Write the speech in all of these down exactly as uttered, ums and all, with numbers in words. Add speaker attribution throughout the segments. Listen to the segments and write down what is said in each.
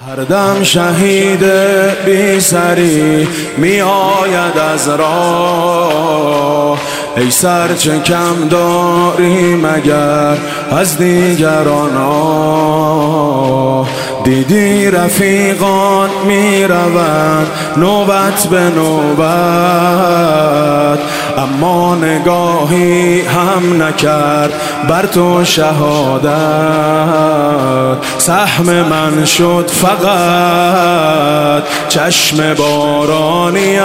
Speaker 1: هر دم شهید بی سری می آید از راه، ای سر چه کم داری مگر از دیگران آه. دیدی رفیقان می روند نوبت به نوبت، اما نگاهی هم نکرد بر تو شهادت. سهم من شد فقط چشم بارانیم،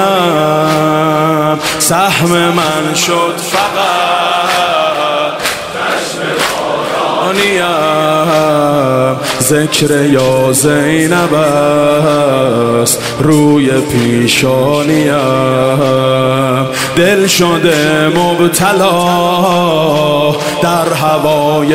Speaker 1: سهم من شد فقط چشم بارانیم. ذکر یا زینب است روی پیشانیم، دل شده مبتلا در هوای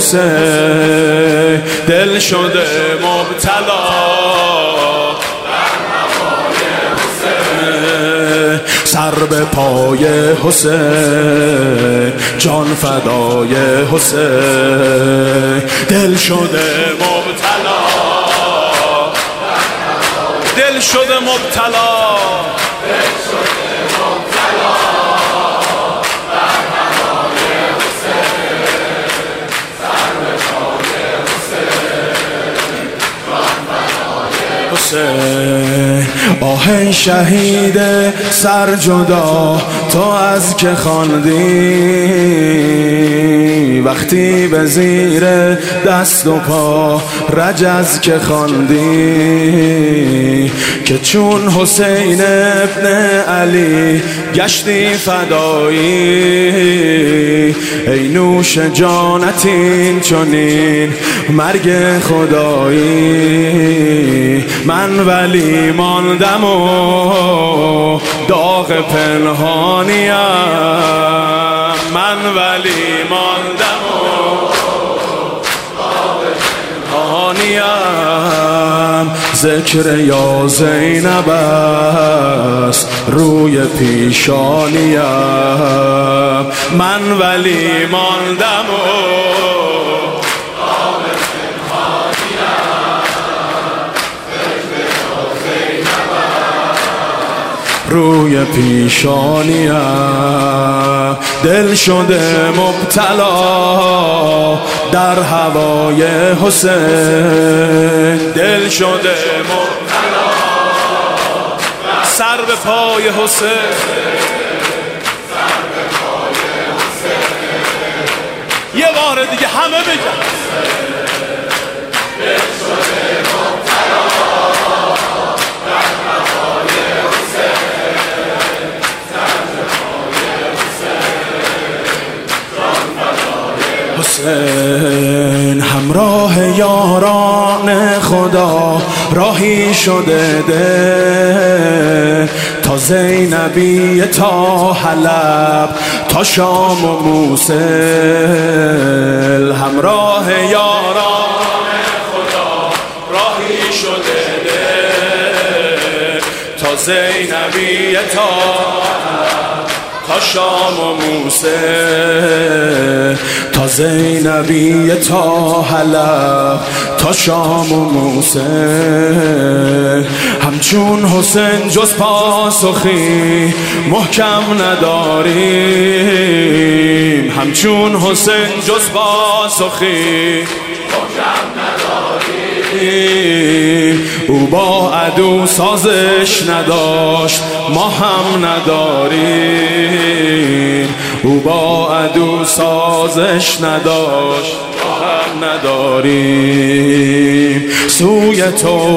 Speaker 1: حسین، دل شده مبتلا در هوای حسین. سر به پای حسین، جان فدای حسین، دل شده مبتلا، دل شده مبتلا، دل شده مبتلا در هوای حسین. سر به پای حسین، جان فدای حسین. آه شهید سر جدا تو از که خواندی، وقتی به زیر دست و پا رجز که خواندی، که چون حسین ابن علی گشتی فدایی. ای نوش جانت این چنین مرگ خدایی، من ولی ماندم و داغ پنهانیم، من ولی ماندم و داغ پنهانیم. ذکر یا زینب است روی پیشانیم، من ولی ماندم و روی پیشانیم. دل شده مبتلا در هوای حسین، دل شده مبتلا سر به پای حسین، سر به پای حسین. یه بار دیگه همه بگن دل شده مبتلا در هوای حسین. همراه یاران خدا راهی شده ده، تا زینبی تا حلب تا شام و موصل. همراه یاران خدا راهی شده ده، تا زینبی تا تا شام و موصل، تا زینبی تا حلب تا شام و موصل. همچون حسین جز پاسخی محکم نداریم، همچون حسین جز پاسخی محکم نداریم. او با عدو سازش نداشت ما هم نداریم، او با عدو سازش نداشت ما هم نداریم. سوی تو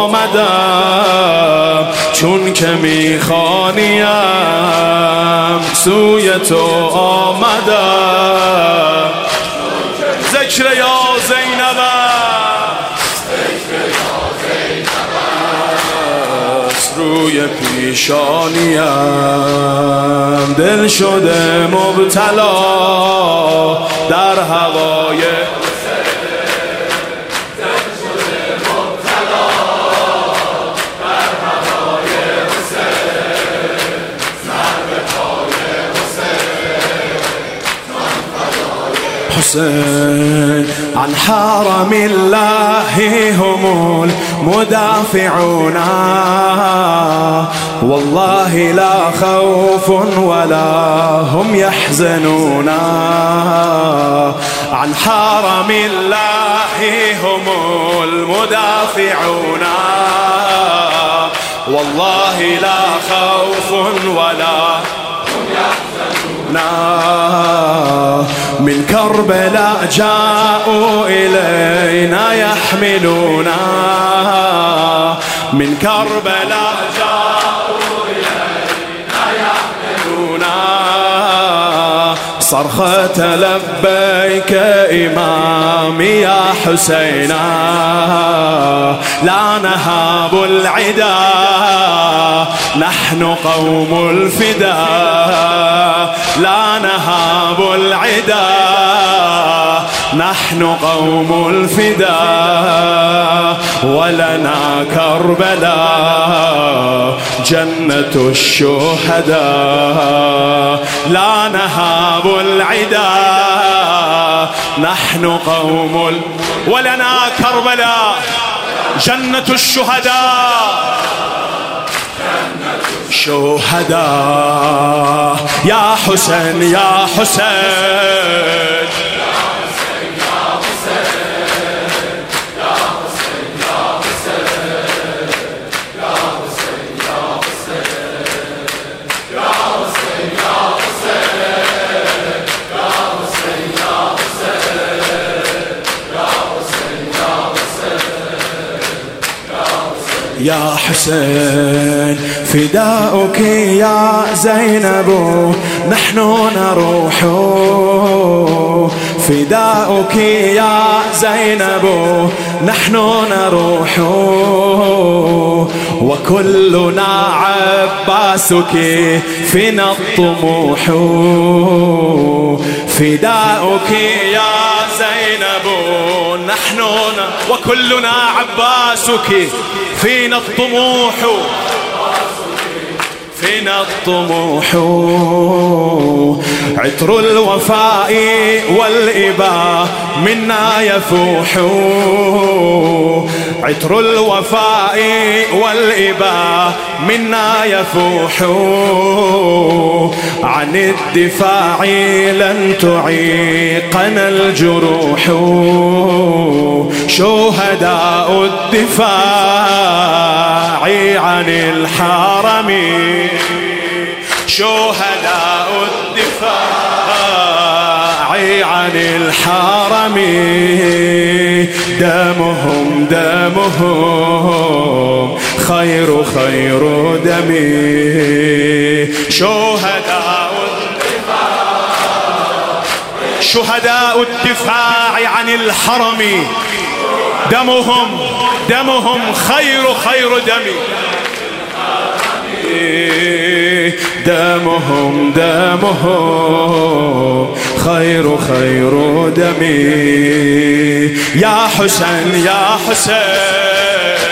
Speaker 1: آمدم چون که میخوانیم، سوی تو آمدم. ذکر یا زینب روی پیشانیم، دل شده مبتلا در هوای حسین، دل شده مبتلا در هوای حسین. سر به پای حسین، حسین. عن حرم الله هم مدافعونا، والله لا خوف ولا هم يحزنونا، عن حرم الله هم المدافعون، والله لا خوف ولا هم يحزنون. من كربلاء جاءوا إلينا يحملونا، من كربلاء جاءوا إلينا يحملونا، صرخة لبيك إمامي يا حسينا، لا نهاب العدا نحن قوم الفداء، لا نهاب العدا نحن قوم الفداء، ولنا كربلاء جنة الشهداء، لا نهاب العدا نحن قوم ال... ولنا كربلاء جنة الشهداء، شهداء يا حسين يا حسين يا حسين، فداؤك يا زينب نحن نروح، فداؤك يا زينب نحن نروح، وكلنا عباسك فينا الطموح، فداؤك يا زينب نحن وكلنا عباسك فينا الطموح، فينا الطموح، عطر الوفاء والإباء منا يفوح، عطر الوفاء والإباء منا يفوح، عن الدفاع لن تعيقنا الجروح، شهداء الدفاع عن الحرم، شهداء الدفاع عن الحرم، دمهم دمهم خير خير دمي، شهداء الدفاع شهداء الدفاع عن الحرم، دمهم دمهم خير خير دمي، دمهم دمهم خير خير دمي، يا حسين يا حسين